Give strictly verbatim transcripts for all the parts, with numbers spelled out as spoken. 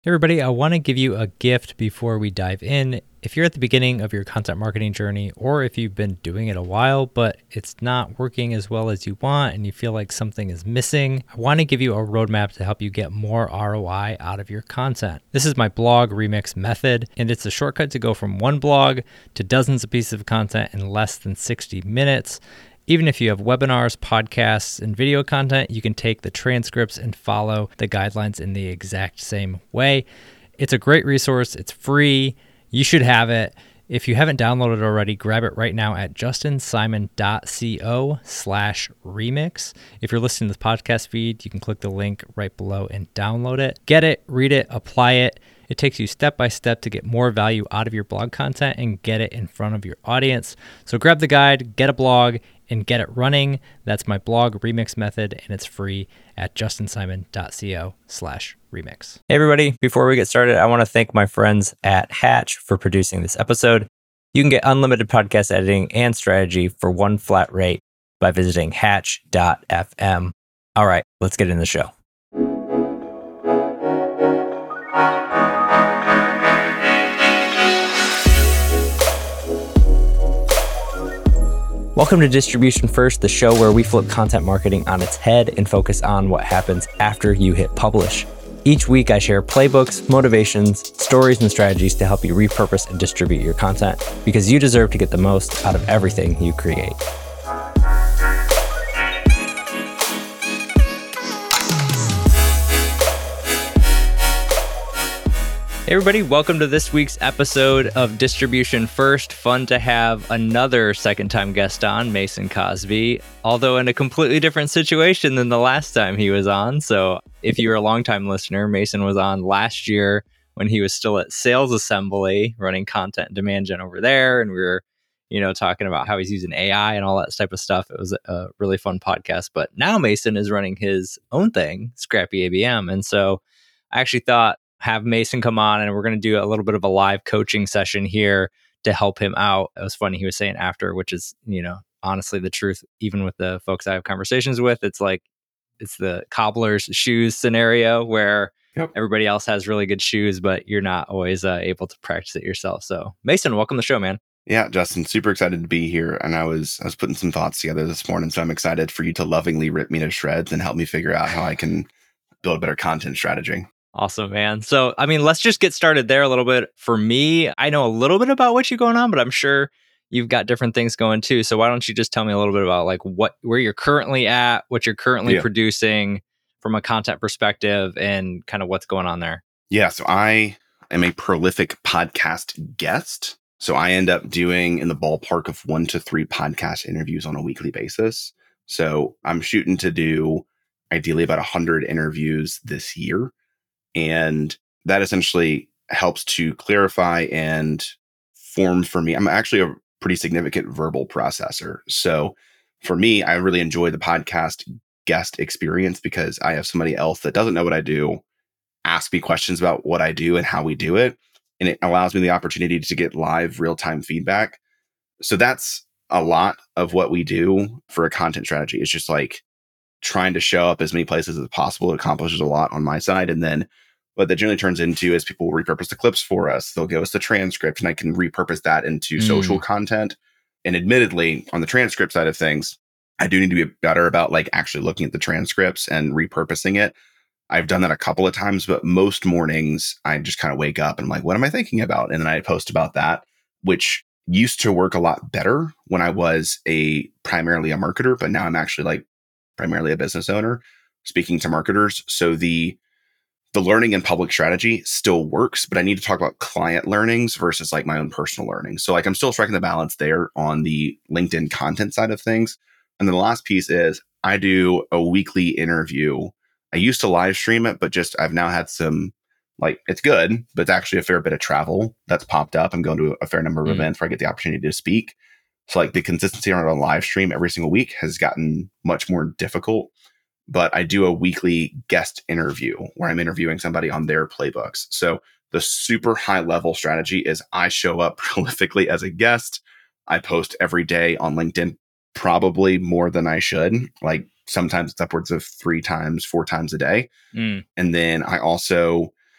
Hey everybody, I want to give you a gift before we dive in. If you're at the beginning of your content marketing journey, or if you've been doing it a while, but it's not working as well as you want and you feel like something is missing, I want to give you a roadmap to help you get more R O I out of your content. This is my blog remix method, and it's a shortcut to go from one blog to dozens of pieces of content in less than sixty minutes. Even if you have webinars, podcasts, and video content, you can take the transcripts and follow the guidelines in the exact same way. It's a great resource. It's free. You should have it. If you haven't downloaded it already, grab it right now at justinsimon.co slash remix. If you're listening to this podcast feed, you can click the link right below and download it. Get it, read it, apply it. It takes you step by step to get more value out of your blog content and get it in front of your audience. So grab the guide, get a blog, and get it running. That's my blog remix method, and it's free at justinsimon.co slash remix. Hey everybody, before we get started, I want to thank my friends at Hatch for producing this episode. You can get unlimited podcast editing and strategy for one flat rate by visiting hatch dot f m. All right, let's get in the show. Welcome to Distribution First, the show where we flip content marketing on its head and focus on what happens after you hit publish. Each week, I share playbooks, motivations, stories, and strategies to help you repurpose and distribute your content, because you deserve to get the most out of everything you create. Hey everybody, welcome to this week's episode of Distribution First. Fun to have another second-time guest on, Mason Cosby, although in a completely different situation than the last time he was on. So if you're a longtime listener, Mason was on last year when he was still at Sales Assembly, running content and demand gen over there, and we were, you know, talking about how he's using A I and all that type of stuff. It was a really fun podcast. But now Mason is running his own thing, Scrappy A B M, and so I actually thought, have Mason come on, and we're going to do a little bit of a live coaching session here to help him out. It was funny, he was saying after, which is, you know, honestly the truth. Even with the folks I have conversations with, it's like, it's the cobbler's shoes scenario where yep. Everybody else has really good shoes, but you're not always uh, able to practice it yourself. So Mason, welcome to the show, man. Yeah, Justin, super excited to be here. And I was I was putting some thoughts together this morning, so I'm excited for you to lovingly rip me to shreds and help me figure out how I can build a better content strategy. Awesome, man. So, I mean, let's just get started there a little bit. For me, I know a little bit about what you're going on, but I'm sure you've got different things going too. So why don't you just tell me a little bit about like what, where you're currently at, what you're currently yeah. producing from a content perspective, and kind of what's going on there. Yeah. So I am a prolific podcast guest. So I end up doing in the ballpark of one to three podcast interviews on a weekly basis. So I'm shooting to do ideally about one hundred interviews this year. And that essentially helps to clarify and form for me. I'm actually a pretty significant verbal processor. So for me, I really enjoy the podcast guest experience because I have somebody else that doesn't know what I do ask me questions about what I do and how we do it. And it allows me the opportunity to get live real-time feedback. So that's a lot of what we do for a content strategy. It's just like trying to show up as many places as possible. It accomplishes a lot on my side. And then what that generally turns into is people will repurpose the clips for us. They'll give us the transcript, and I can repurpose that into mm. social content. And admittedly, on the transcript side of things, I do need to be better about like actually looking at the transcripts and repurposing it. I've done that a couple of times, but most mornings I just kind of wake up and I'm like, what am I thinking about? And then I post about that, which used to work a lot better when I was a primarily a marketer, but now I'm actually like primarily a business owner speaking to marketers. So the the learning and public strategy still works, but I need to talk about client learnings versus like my own personal learning. So like I'm still striking the balance there on the LinkedIn content side of things. And then the last piece is I do a weekly interview. I used to live stream it, but just I've now had some, like, it's good, but it's actually a fair bit of travel that's popped up. I'm going to a fair number of mm. events where I get the opportunity to speak. So like the consistency on a live stream every single week has gotten much more difficult. But I do a weekly guest interview where I'm interviewing somebody on their playbooks. So the super high level strategy is I show up prolifically as a guest. I post every day on LinkedIn, probably more than I should. Like sometimes it's upwards of three times, four times a day. Mm. And then I also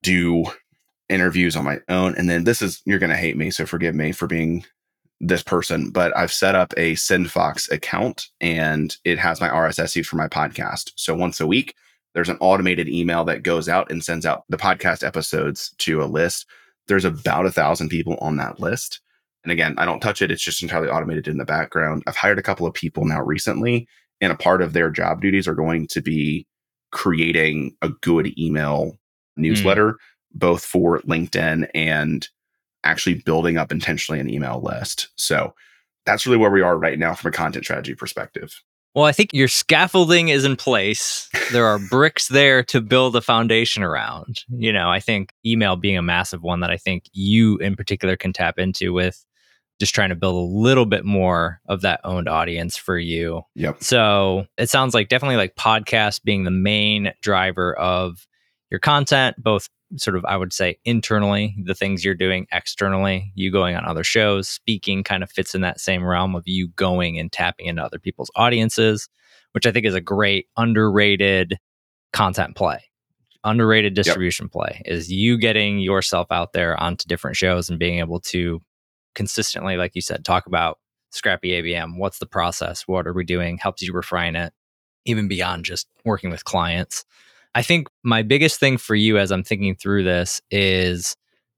do interviews on my own. And then this is, you're going to hate me, so forgive me for being this person, but I've set up a SendFox account and it has my R S S feed for my podcast. So once a week, there's an automated email that goes out and sends out the podcast episodes to a list. There's about a thousand people on that list. And again, I don't touch it. It's just entirely automated in the background. I've hired a couple of people now recently, and a part of their job duties are going to be creating a good email newsletter, mm. both for LinkedIn and actually building up intentionally an email list. So that's really where we are right now from a content strategy perspective. Well, I think your scaffolding is in place. There are bricks there to build a foundation around. You know, I think email being a massive one that I think you in particular can tap into with just trying to build a little bit more of that owned audience for you. Yep. So it sounds like definitely like podcast being the main driver of your content, both sort of, I would say, internally, the things you're doing externally, you going on other shows, speaking kind of fits in that same realm of you going and tapping into other people's audiences, which I think is a great underrated content play, underrated distribution yep. play, is you getting yourself out there onto different shows and being able to consistently, like you said, talk about Scrappy A B M. What's the process? What are we doing? Helps you refine it, even beyond just working with clients. I think my biggest thing for you as I'm thinking through this is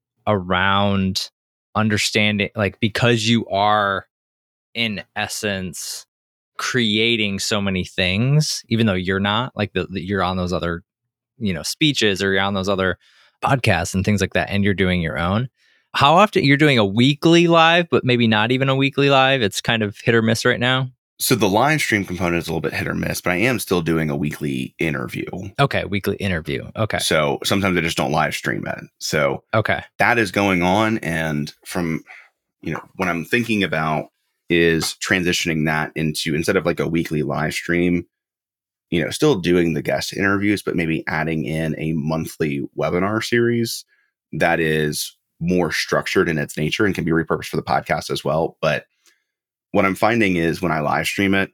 around understanding, like, because you are in essence creating so many things, even though you're not, like the, the you're on those other, you know, speeches or you're on those other podcasts and things like that, and you're doing your own. How often you're doing a weekly live, but maybe not even a weekly live? It's kind of hit or miss right now. So the live stream component is a little bit hit or miss, but I am still doing a weekly interview. Okay, weekly interview. Okay. So sometimes I just don't live stream it. So okay, that is going on. And from, you know, what I'm thinking about is transitioning that into, instead of like a weekly live stream, you know, still doing the guest interviews, but maybe adding in a monthly webinar series that is more structured in its nature and can be repurposed for the podcast as well. But what I'm finding is when I live stream it,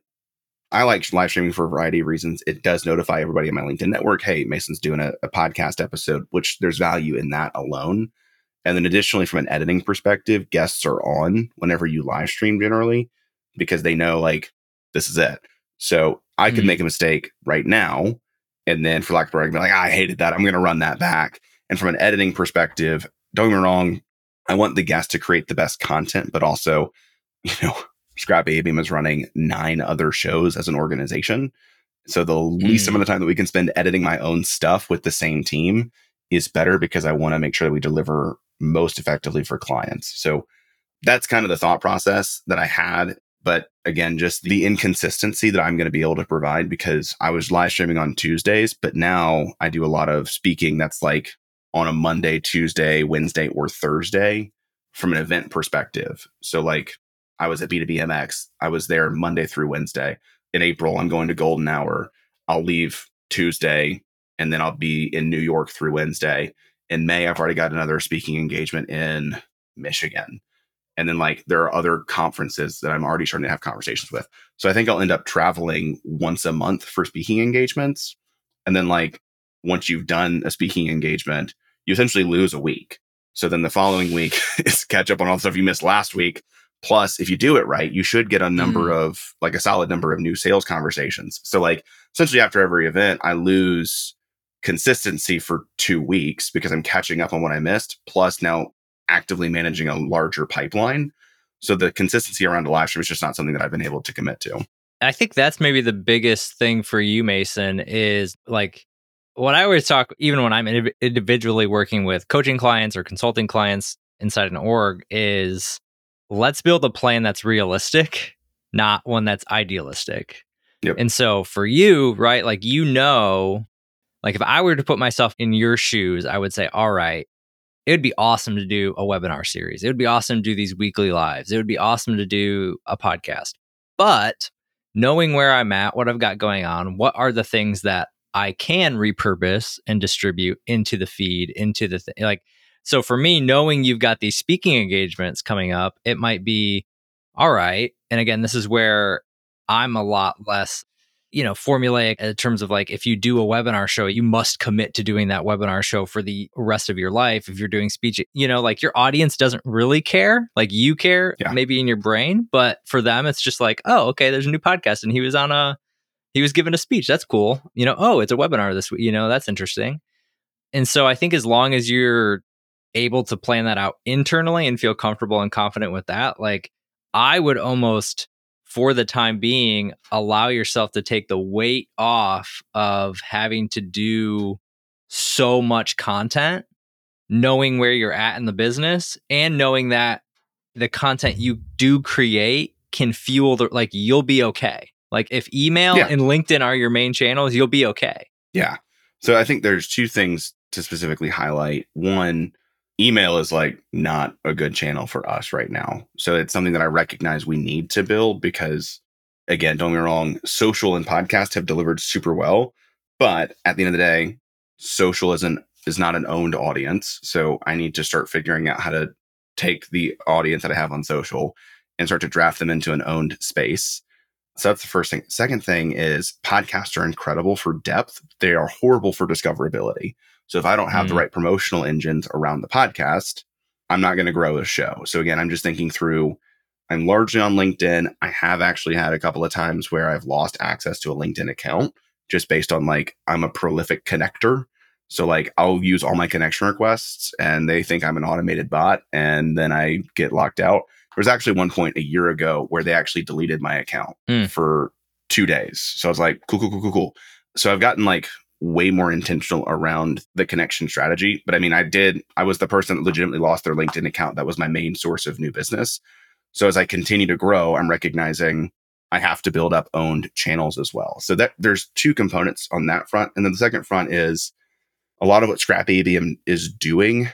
I like live streaming for a variety of reasons. It does notify everybody in my LinkedIn network, hey, Mason's doing a, a podcast episode, which there's value in that alone. And then additionally, from an editing perspective, guests are on whenever you live stream generally, because they know like, this is it. So I could mm-hmm. make a mistake right now. And then for lack of a better word, be like, I hated that. I'm going to run that back. And from an editing perspective, don't get me wrong, I want the guest to create the best content, but also, you know, Scrappy A B M is running nine other shows as an organization. So the mm. least amount of time that we can spend editing my own stuff with the same team is better, because I want to make sure that we deliver most effectively for clients. So that's kind of the thought process that I had. But again, just the inconsistency that I'm going to be able to provide, because I was live streaming on Tuesdays, but now I do a lot of speaking that's like on a Monday, Tuesday, Wednesday, or Thursday from an event perspective. So like, I was at B two B M X. I was there Monday through Wednesday. In April, I'm going to Golden Hour. I'll leave Tuesday, and then I'll be in New York through Wednesday. In May, I've already got another speaking engagement in Michigan. And then like there are other conferences that I'm already starting to have conversations with. So I think I'll end up traveling once a month for speaking engagements. And then like once you've done a speaking engagement, you essentially lose a week. So then the following week is catch up on all the stuff you missed last week. Plus, if you do it right, you should get a number mm. of like a solid number of new sales conversations. So like essentially after every event, I lose consistency for two weeks because I'm catching up on what I missed. Plus now actively managing a larger pipeline. So the consistency around a live stream is just not something that I've been able to commit to. I think that's maybe the biggest thing for you, Mason, is like what I always talk, even when I'm individually working with coaching clients or consulting clients inside an org, is let's build a plan that's realistic, not one that's idealistic. Yep. And so for you, right, like, you know, like if I were to put myself in your shoes, I would say, all right, it would be awesome to do a webinar series. It would be awesome to do these weekly lives. It would be awesome to do a podcast. But knowing where I'm at, what I've got going on, what are the things that I can repurpose and distribute into the feed, into the thing, like, so for me, knowing you've got these speaking engagements coming up, it might be, all right. And again, this is where I'm a lot less, you know, formulaic in terms of like, if you do a webinar show, you must commit to doing that webinar show for the rest of your life. If you're doing speech, you know, like your audience doesn't really care. Like you care Yeah. maybe in your brain, but for them, it's just like, oh, okay, there's a new podcast and he was on a, he was giving a speech. That's cool. You know, oh, it's a webinar this week. You know, that's interesting. And so I think as long as you're able to plan that out internally and feel comfortable and confident with that, like I would almost, for the time being, allow yourself to take the weight off of having to do so much content, knowing where you're at in the business and knowing that the content you do create can fuel the, like you'll be okay. Like if email Yeah. and LinkedIn are your main channels, you'll be okay. Yeah. So I think there's two things to specifically highlight. One, email is like not a good channel for us right now. So it's something that I recognize we need to build because, again, don't get me wrong, social and podcast have delivered super well. But at the end of the day, social isn't is not an owned audience. So I need to start figuring out how to take the audience that I have on social and start to draft them into an owned space. So that's the first thing. Second thing is podcasts are incredible for depth. They are horrible for discoverability. So if I don't have mm. the right promotional engines around the podcast, I'm not going to grow a show. So again, I'm just thinking through, I'm largely on LinkedIn. I have actually had a couple of times where I've lost access to a LinkedIn account just based on like, I'm a prolific connector. So like I'll use all my connection requests and they think I'm an automated bot and then I get locked out. There was actually one point a year ago where they actually deleted my account mm. for two days. So I was like, cool, cool, cool, cool, cool. So I've gotten like way more intentional around the connection strategy. But I mean, I did, I was the person that legitimately lost their LinkedIn account. That was my main source of new business. So as I continue to grow, I'm recognizing I have to build up owned channels as well. So that there's two components on that front. And then the second front is a lot of what Scrap A B M is doing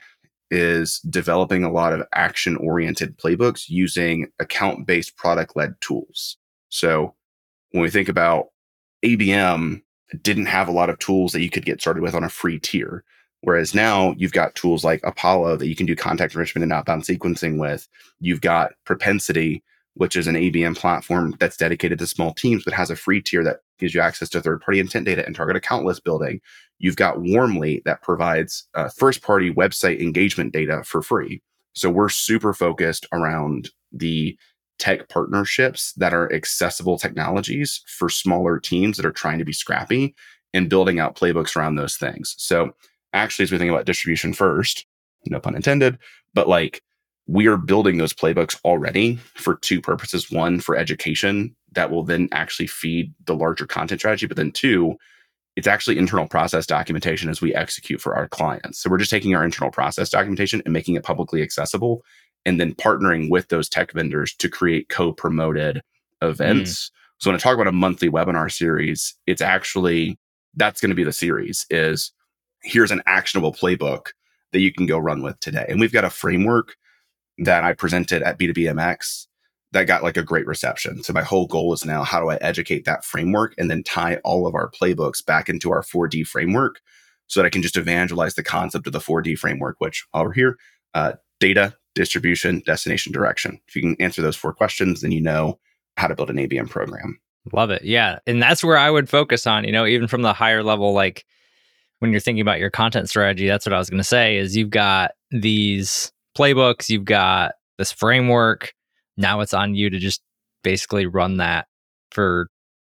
is developing a lot of action-oriented playbooks using account-based product-led tools. So when we think about A B M, didn't have a lot of tools that you could get started with on a free tier. Whereas now you've got tools like Apollo that you can do contact enrichment and outbound sequencing with. You've got Propensity, which is an A B M platform that's dedicated to small teams, but has a free tier that gives you access to third-party intent data and target account list building. You've got Warmly that provides uh, first-party website engagement data for free. So we're super focused around the tech partnerships that are accessible technologies for smaller teams that are trying to be scrappy and building out playbooks around those things. So actually, as we think about distribution first, no pun intended, but like we are building those playbooks already for two purposes. One, for education that will then actually feed the larger content strategy. But then two, it's actually internal process documentation as we execute for our clients. So we're just taking our internal process documentation and making it publicly accessible and then partnering with those tech vendors to create co-promoted events. Mm. So when I talk about a monthly webinar series, it's actually, that's going to be the series is here's an actionable playbook that you can go run with today. And we've got a framework that I presented at B two B M X that got like a great reception. So my whole goal is now, how do I educate that framework and then tie all of our playbooks back into our four D framework so that I can just evangelize the concept of the four D framework, which over here, uh, data, distribution, destination, direction. If you can answer those four questions, then you know how to build an A B M program. Love it. Yeah. And that's where I would focus on, you know, even from the higher level, like when you're thinking about your content strategy, that's what I was going to say is you've got these playbooks, you've got this framework. Now it's on you to just basically run that for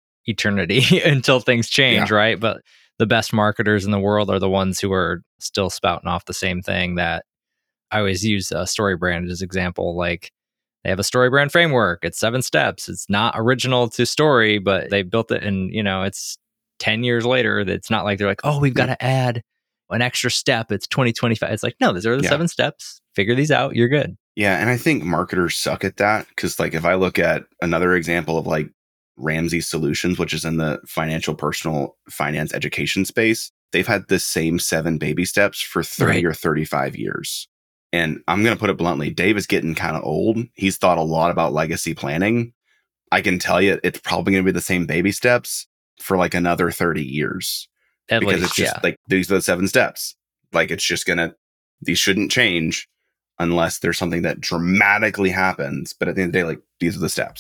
eternity until things change, yeah. right? But the best marketers in the world are the ones who are still spouting off the same thing. That I always use a StoryBrand as example. Like they have a StoryBrand framework. It's seven steps. It's not original to Story, but they built it and, you know, it's ten years later. It's not like they're like, oh, we've got to add an extra step. It's twenty twenty-five. It's like, no, these are the yeah. seven steps. Figure these out. You're good. Yeah. And I think marketers suck at that because like if I look at another example of like Ramsey Solutions, which is in the financial personal finance education space, they've had the same seven baby steps for thirty right. or thirty-five years. And I'm going to put it bluntly, Dave is getting kind of old. He's thought a lot about legacy planning. I can tell you it's probably going to be the same baby steps for like another thirty years. At because least, it's just yeah. like, these are the seven steps. Like it's just going to, these shouldn't change unless there's something that dramatically happens. But at the end of the day, like these are the steps.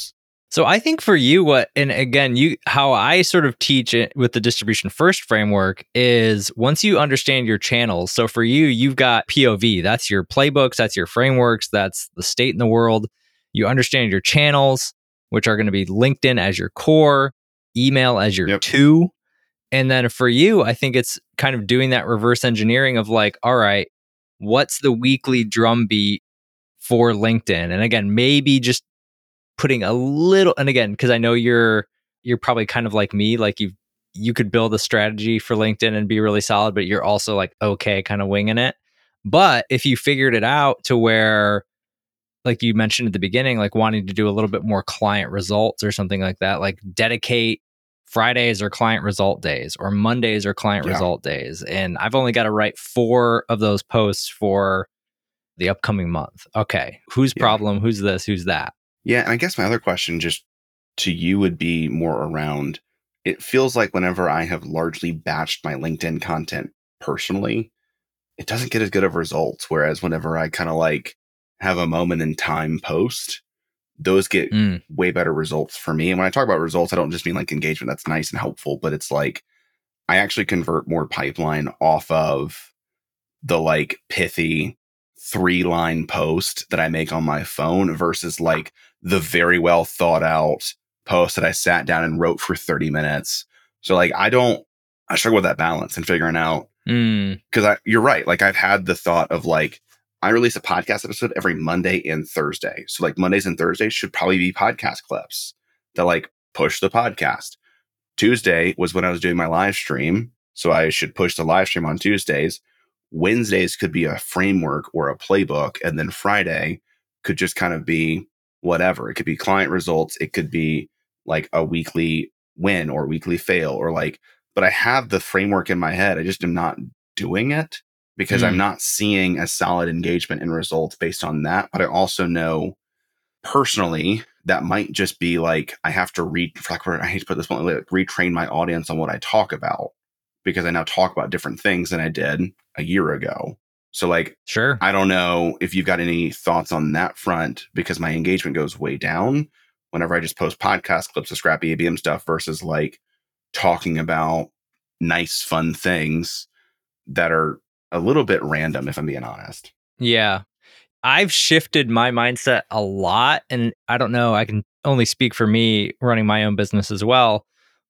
So I think for you, what, and again, you, how I sort of teach it with the distribution first framework is once you understand your channels. So for you, you've got P O V, that's your playbooks, that's your frameworks, that's the state in the world. You understand your channels, which are going to be LinkedIn as your core, email as your Yep. two. And then for you, I think it's kind of doing that reverse engineering of like, all right, what's the weekly drumbeat for LinkedIn? And again, maybe just putting a little, and again, because I know you're you're probably kind of like me, like you you could build a strategy for LinkedIn and be really solid, but you're also like okay, kind of winging it. But if you figured it out to where, like you mentioned at the beginning, like wanting to do a little bit more client results or something like that, like dedicate Fridays or client result days or Mondays or client Yeah. result days. And I've only got to write four of those posts for the upcoming month. Okay, whose Yeah. problem? Who's this? Who's that? Yeah. And I guess my other question just to you would be more around, it feels like whenever I have largely batched my LinkedIn content personally, it doesn't get as good of results. Whereas whenever I kind of like have a moment in time post, those get Mm. way better results for me. And when I talk about results, I don't just mean like engagement. That's nice and helpful, but it's like I actually convert more pipeline off of the like pithy three line post that I make on my phone versus like the very well thought out post that I sat down and wrote for thirty minutes. So like, I don't, I struggle with that balance and figuring out, Mm. because I, you're right. Like I've had the thought of like, I release a podcast episode every Monday and Thursday. So like Mondays and Thursdays should probably be podcast clips that like push the podcast. Tuesday was when I was doing my live stream. So I should push the live stream on Tuesdays. Wednesdays could be a framework or a playbook. And then Friday could just kind of be whatever. It could be client results. It could be like a weekly win or weekly fail or like, but I have the framework in my head. I just am not doing it because Mm. I'm not seeing a solid engagement and results based on that. But I also know personally that might just be like, I have to read, I hate to put this bluntly, like retrain my audience on what I talk about because I now talk about different things than I did a year ago. So like, Sure. I don't know if you've got any thoughts on that front because my engagement goes way down whenever I just post podcast clips of scrappy A B M stuff versus like talking about nice, fun things that are a little bit random, if I'm being honest. Yeah. I've shifted my mindset a lot. And I don't know, I can only speak for me running my own business as well.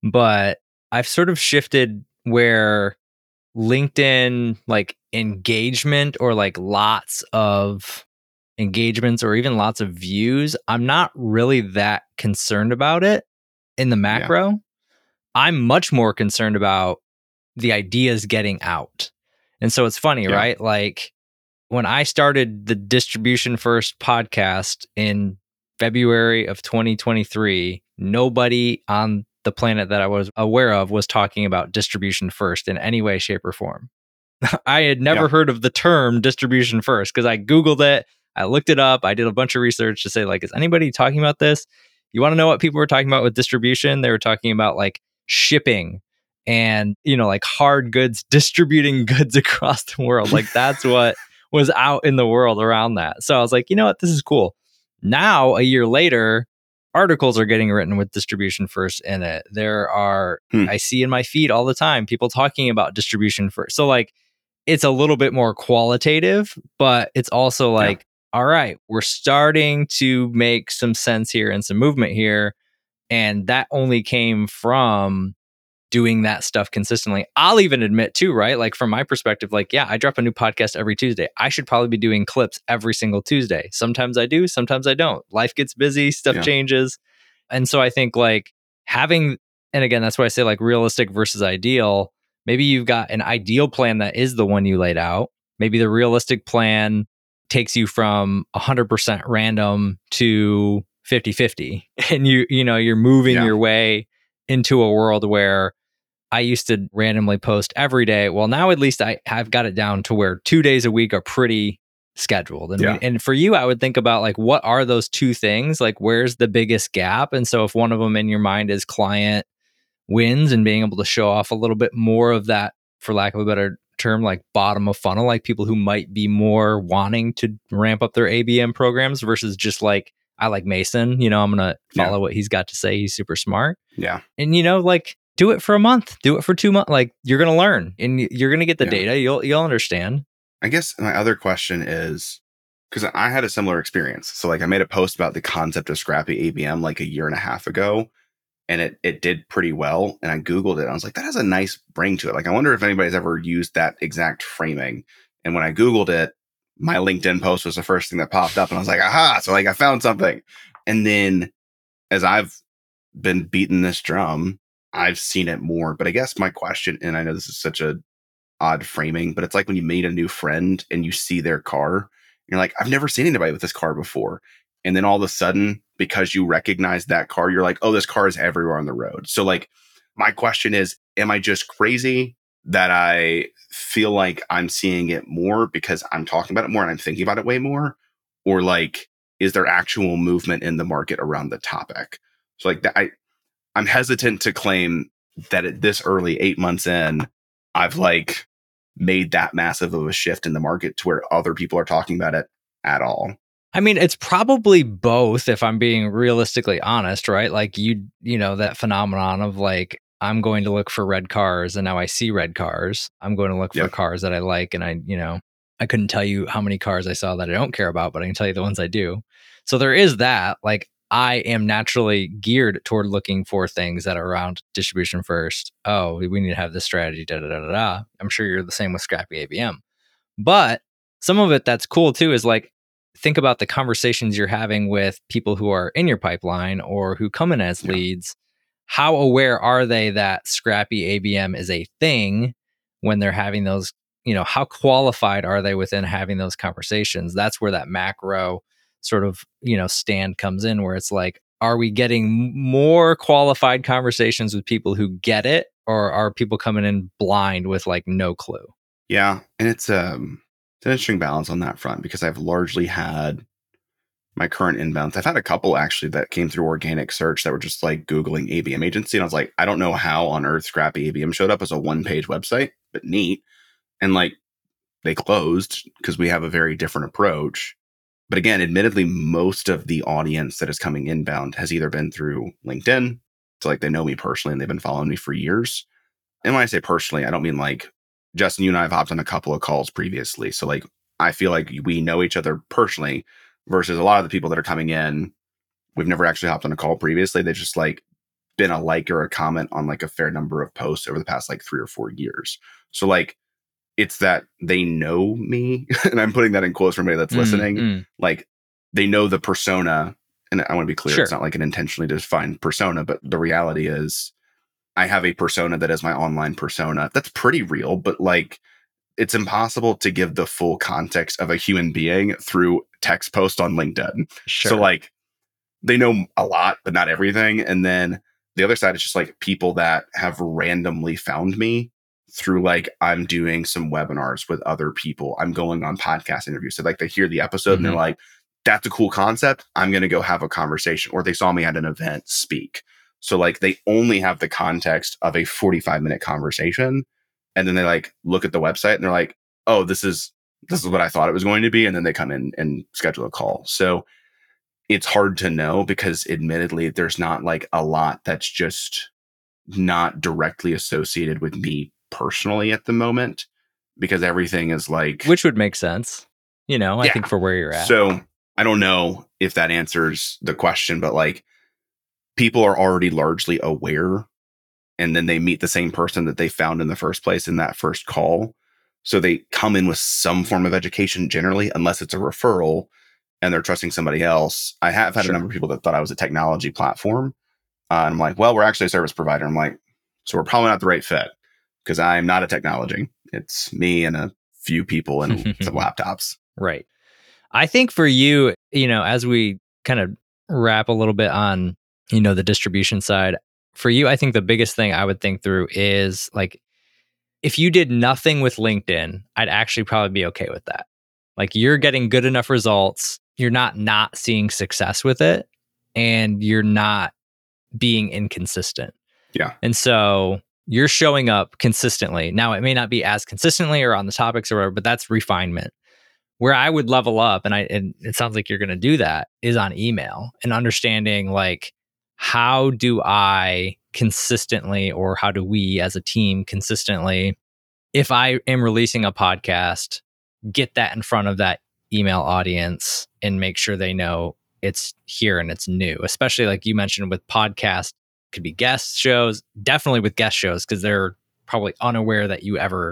But I've sort of shifted where LinkedIn, like engagement or like lots of engagements or even lots of views, I'm not really that concerned about it in the macro. Yeah. I'm much more concerned about the ideas getting out. And so it's funny, yeah. right? Like when I started the Distribution First podcast in February of twenty twenty-three, nobody on the planet that I was aware of was talking about distribution first in any way, shape, or form. I had never yeah. heard of the term distribution first because I Googled it. I looked it up. I did a bunch of research to say, like, is anybody talking about this? You want to know what people were talking about with distribution? They were talking about like shipping and, you know, like hard goods, distributing goods across the world. Like that's what was out in the world around that. So I was like, you know what? This is cool. Now, a year later, articles are getting written with distribution first in it. There are, hmm. I see in my feed all the time, people talking about distribution first. So like, it's a little bit more qualitative, but it's also like, yeah. all right, we're starting to make some sense here and some movement here. And that only came from doing that stuff consistently. I'll even admit too, right? Like from my perspective, like, yeah, I drop a new podcast every Tuesday. I should probably be doing clips every single Tuesday. Sometimes I do, sometimes I don't. Life gets busy, stuff yeah. changes. And so I think like having, and again, that's why I say like realistic versus ideal. Maybe you've got an ideal plan that is the one you laid out. Maybe the realistic plan takes you from one hundred percent random to fifty-fifty. And you, you know, you're moving yeah. your way into a world where I used to randomly post every day. Well, now at least I have got it down to where two days a week are pretty scheduled. And, yeah. we, and for you, I would think about like, what are those two things? Like, where's the biggest gap? And so if one of them in your mind is client wins and being able to show off a little bit more of that, for lack of a better term, like bottom of funnel, like people who might be more wanting to ramp up their A B M programs versus just like, I like Mason, you know, I'm going to follow Yeah. what he's got to say. He's super smart. Yeah. And, you know, like do it for a month, do it for two months. Like you're going to learn and you're going to get the Yeah. data. You'll, you'll understand. I guess my other question is, because I had a similar experience. So like I made a post about the concept of scrappy A B M like a year and a half ago, and it it did pretty well. And I Googled it. I was like, that has a nice ring to it. Like, I wonder if anybody's ever used that exact framing. And when I Googled it, my LinkedIn post was the first thing that popped up. And I was like, aha. So like I found something. And then as I've been beating this drum, I've seen it more. But I guess my question, and I know this is such a odd framing, but it's like when you meet a new friend and you see their car, you're like, I've never seen anybody with this car before. And then all of a sudden, because you recognize that car, you're like, oh, this car is everywhere on the road. So like, my question is, am I just crazy that I feel like I'm seeing it more because I'm talking about it more and I'm thinking about it way more? Or like, is there actual movement in the market around the topic? So like that, I, I'm hesitant to claim that at this early, eight months in, I've like made that massive of a shift in the market to where other people are talking about it at all. I mean, it's probably both, if I'm being realistically honest, right? Like you, you know, that phenomenon of like, I'm going to look for red cars and now I see red cars. I'm going to look for Yep. cars that I like. And I, you know, I couldn't tell you how many cars I saw that I don't care about, but I can tell you the ones I do. So there is that. Like I am naturally geared toward looking for things that are around distribution first. Oh, we need to have this strategy, da da da da da. I'm sure you're the same with scrappy A B M. But some of it that's cool too is like, think about the conversations you're having with people who are in your pipeline or who come in as Yeah. leads. How aware are they that scrappy A B M is a thing when they're having those, you know, how qualified are they within having those conversations? That's where that macro sort of, you know, stand comes in, where it's like, are we getting more qualified conversations with people who get it, or are people coming in blind with like no clue? Yeah. And it's, um, it's an interesting balance on that front because I've largely had my current inbounds. I've had a couple actually that came through organic search that were just like Googling A B M agency. And I was like, I don't know how on earth Scrappy A B M showed up as a one page website, but neat. And like they closed because we have a very different approach. But again, admittedly, most of the audience that is coming inbound has either been through LinkedIn. So like they know me personally and they've been following me for years. And when I say personally, I don't mean like Justin, you and I have hopped on a couple of calls previously. So like, I feel like we know each other personally versus a lot of the people that are coming in. We've never actually hopped on a call previously. They've just like been a like or a comment on like a fair number of posts over the past like three or four years. So like, it's that they know me, and I'm putting that in quotes for anybody that's Mm, listening. mm. Like they know the persona, and I want to be clear, Sure. it's not like an intentionally defined persona, but the reality is I have a persona that is my online persona. That's pretty real, but like it's impossible to give the full context of a human being through text post on LinkedIn. Sure. So like they know a lot, but not everything. And then the other side is just like people that have randomly found me through like I'm doing some webinars with other people. I'm going on podcast interviews. So like they hear the episode Mm-hmm. and they're like, that's a cool concept. I'm going to go have a conversation. Or they saw me at an event speak. So like they only have the context of a forty-five minute conversation. And then they like look at the website and they're like, oh, this is, this is what I thought it was going to be. And then they come in and schedule a call. So it's hard to know because admittedly, there's not like a lot that's just not directly associated with me personally at the moment, because everything is like, Which would make sense, you know, I Yeah. think for where you're at. So I don't know if that answers the question, but like people are already largely aware, and then they meet the same person that they found in the first place in that first call. So they come in with some form of education generally, unless it's a referral and they're trusting somebody else. I have had Sure. a number of people that thought I was a technology platform. Uh, and I'm like, well, we're actually a service provider. I'm like, so we're probably not the right fit because I'm not a technology. It's me and a few people and some laptops. Right. I think for you, you know, as we kind of wrap a little bit on, you know, the distribution side, for you, I think the biggest thing I would think through is like, if you did nothing with LinkedIn, I'd actually probably be okay with that. Like you're getting good enough results. You're not not seeing success with it, and you're not being inconsistent. Yeah. And so you're showing up consistently. Now, it may not be as consistently or on the topics or whatever, but that's refinement. where I would level up, and I and it sounds like you're going to do that, is on email and understanding like, how do I consistently, or how do we as a team consistently, if I am releasing a podcast, get that in front of that email audience and make sure they know it's here and it's new. Especially like you mentioned with podcasts, could be guest shows, definitely with guest shows, because they're probably unaware that you ever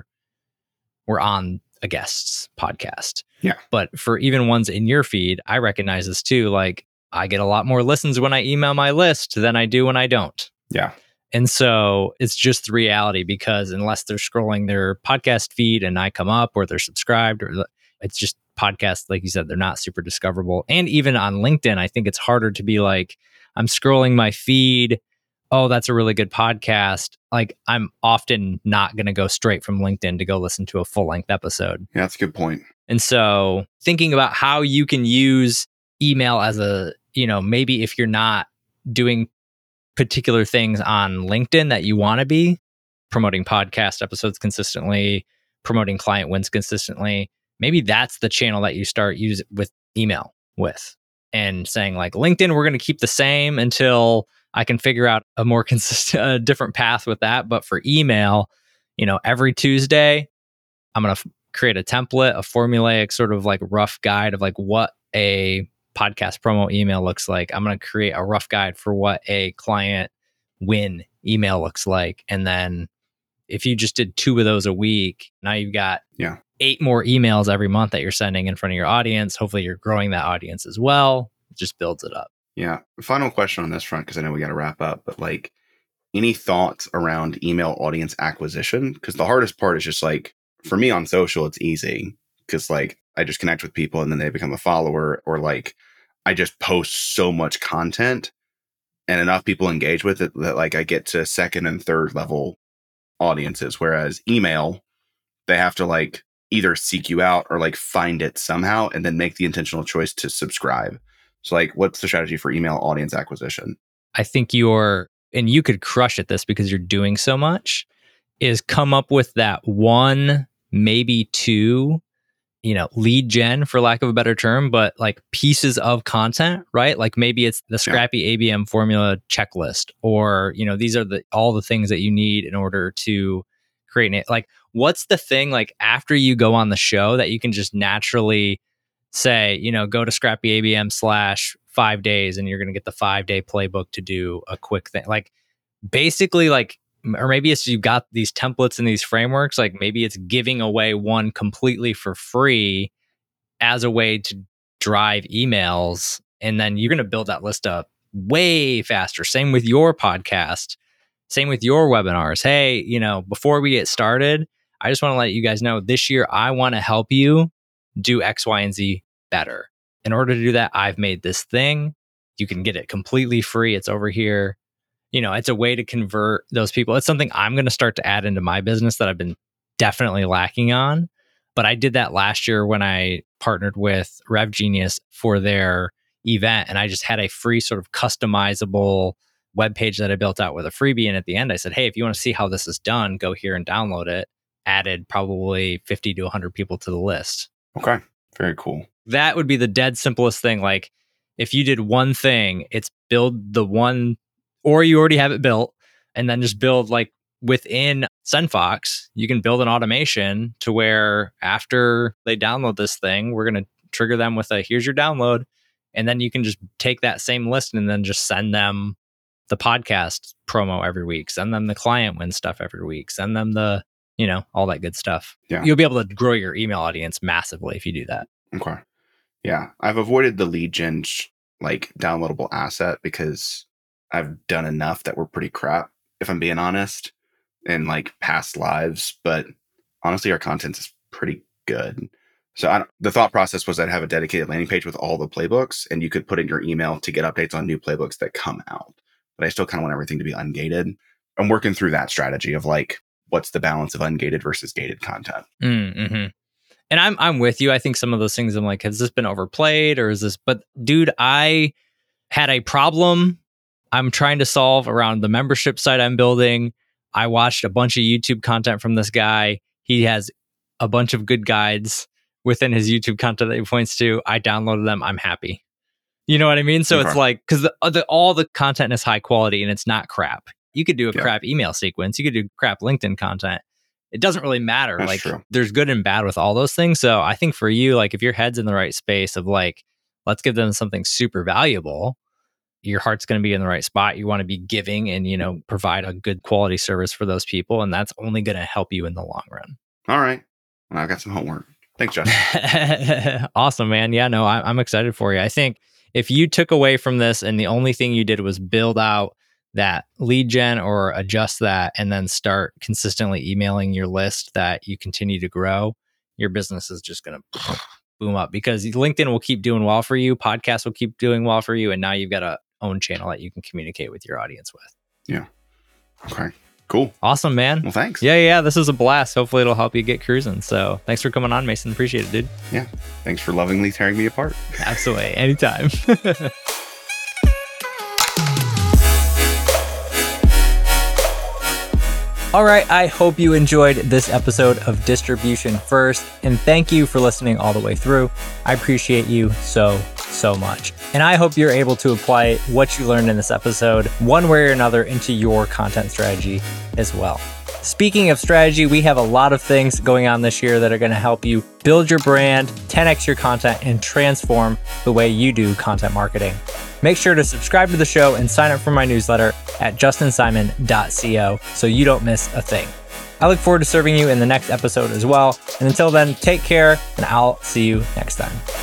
were on a guest's podcast. Yeah. But for even ones in your feed, I recognize this too. Like, I get a lot more listens when I email my list than I do when I don't. Yeah. And so it's just the reality, because unless they're scrolling their podcast feed and I come up, or they're subscribed, or it's just podcasts, like you said, they're not super discoverable. And even on LinkedIn, I think it's harder to be like, I'm scrolling my feed. Oh, that's a really good podcast. Like, I'm often not going to go straight from LinkedIn to go listen to a full length episode. Yeah, that's a good point. And so thinking about how you can use email as a, you know, maybe if you're not doing particular things on LinkedIn that you want to be, promoting podcast episodes consistently, promoting client wins consistently, maybe that's the channel that you start use with email with, and saying like, LinkedIn, we're going to keep the same until I can figure out a more consistent, a different path with that. But for email, you know, every Tuesday, I'm going to f- create a template, a formulaic sort of like rough guide of like what a podcast promo email looks like. I'm going to create a rough guide for what a client win email looks like. And then if you just did two of those a week, now you've got yeah. eight more emails every month that you're sending in front of your audience. Hopefully you're growing that audience as well. It just builds it up. Yeah. Final question on this front, because I know we got to wrap up, but like, any thoughts around email audience acquisition? Because the hardest part is just like, for me on social, it's easy because like I just connect with people and then they become a follower, or like I just post so much content and enough people engage with it that like I get to second and third level audiences. Whereas email, they have to like either seek you out or like find it somehow and then make the intentional choice to subscribe. So like, what's the strategy for email audience acquisition? I think you're, and you could crush at this because you're doing so much, is come up with that one, maybe two, you know, lead gen, for lack of a better term, but like pieces of content, right? Like maybe it's the Scrappy A B M formula checklist, or, you know, these are the all the things that you need in order to create it. Like, what's the thing like after you go on the show that you can just naturally say, you know, go to Scrappy A B M slash five days and you're going to get the five day playbook to do a quick thing. Like basically like, or maybe it's you've got these templates and these frameworks, like maybe it's giving away one completely for free as a way to drive emails. And then you're going to build that list up way faster. Same with your podcast. Same with your webinars. Hey, you know, before we get started, I just want to let you guys know this year, I want to help you do X, Y, and Z better. In order to do that, I've made this thing. You can get it completely free. It's over here. You know, it's a way to convert those people. It's something I'm going to start to add into my business that I've been definitely lacking on. But I did that last year when I partnered with Rev Genius for their event. And I just had a free sort of customizable web page that I built out with a freebie. And at the end, I said, hey, if you want to see how this is done, go here and download it. Added probably fifty to one hundred people to the list. Okay. Very cool. That would be the dead simplest thing. Like if you did one thing, it's build the one, or you already have it built, and then just build like within SendFox, you can build an automation to where after they download this thing, we're going to trigger them with a, here's your download. And then you can just take that same list and then just send them the podcast promo every week, send them the client win stuff every week, send them the, you know, all that good stuff. Yeah. You'll be able to grow your email audience massively if you do that. Okay. Yeah. I've avoided the lead gen sh- like downloadable asset because I've done enough that were pretty crap, if I'm being honest, in like past lives. But honestly, our content is pretty good. So I, the thought process was I'd have a dedicated landing page with all the playbooks, and you could put in your email to get updates on new playbooks that come out. But I still kind of want everything to be ungated. I'm working through that strategy of like, what's the balance of ungated versus gated content? Mm-hmm. And I'm I'm with you. I think some of those things I'm like, has this been overplayed or is this? But dude, I had a problem I'm trying to solve around the membership site I'm building. I watched a bunch of YouTube content from this guy. He has a bunch of good guides within his YouTube content that he points to. I downloaded them. I'm happy. You know what I mean? So Okay. it's like, because the, the, all the content is high quality and it's not crap. You could do a Yeah. crap email sequence. You could do crap LinkedIn content. It doesn't really matter. That's like true. there's good and bad with all those things. So I think for you, like if your head's in the right space of like, let's give them something super valuable, your heart's going to be in the right spot. You want to be giving and, you know, provide a good quality service for those people. And that's only going to help you in the long run. All right. Well, I got some homework. Thanks, Justin. Awesome, man. Yeah, no, I, I'm excited for you. I think if you took away from this and the only thing you did was build out that lead gen or adjust that and then start consistently emailing your list that you continue to grow, your business is just going to boom up because LinkedIn will keep doing well for you. Podcasts will keep doing well for you. And now you've got a own channel that you can communicate with your audience with. Yeah. Okay. Cool. Awesome, man. Well, thanks. Yeah, yeah. This is a blast. Hopefully it'll help you get cruising. So thanks for coming on, Mason. Appreciate it, dude. Yeah. Thanks for lovingly tearing me apart. Absolutely. Anytime. All right, I hope you enjoyed this episode of Distribution First, and thank you for listening all the way through. I appreciate you so, so much. And I hope you're able to apply what you learned in this episode, one way or another, into your content strategy as well. Speaking of strategy, we have a lot of things going on this year that are going to help you build your brand, ten X your content, and transform the way you do content marketing. Make sure to subscribe to the show and sign up for my newsletter at justin simon dot co so you don't miss a thing. I look forward to serving you in the next episode as well. And until then, take care, and I'll see you next time.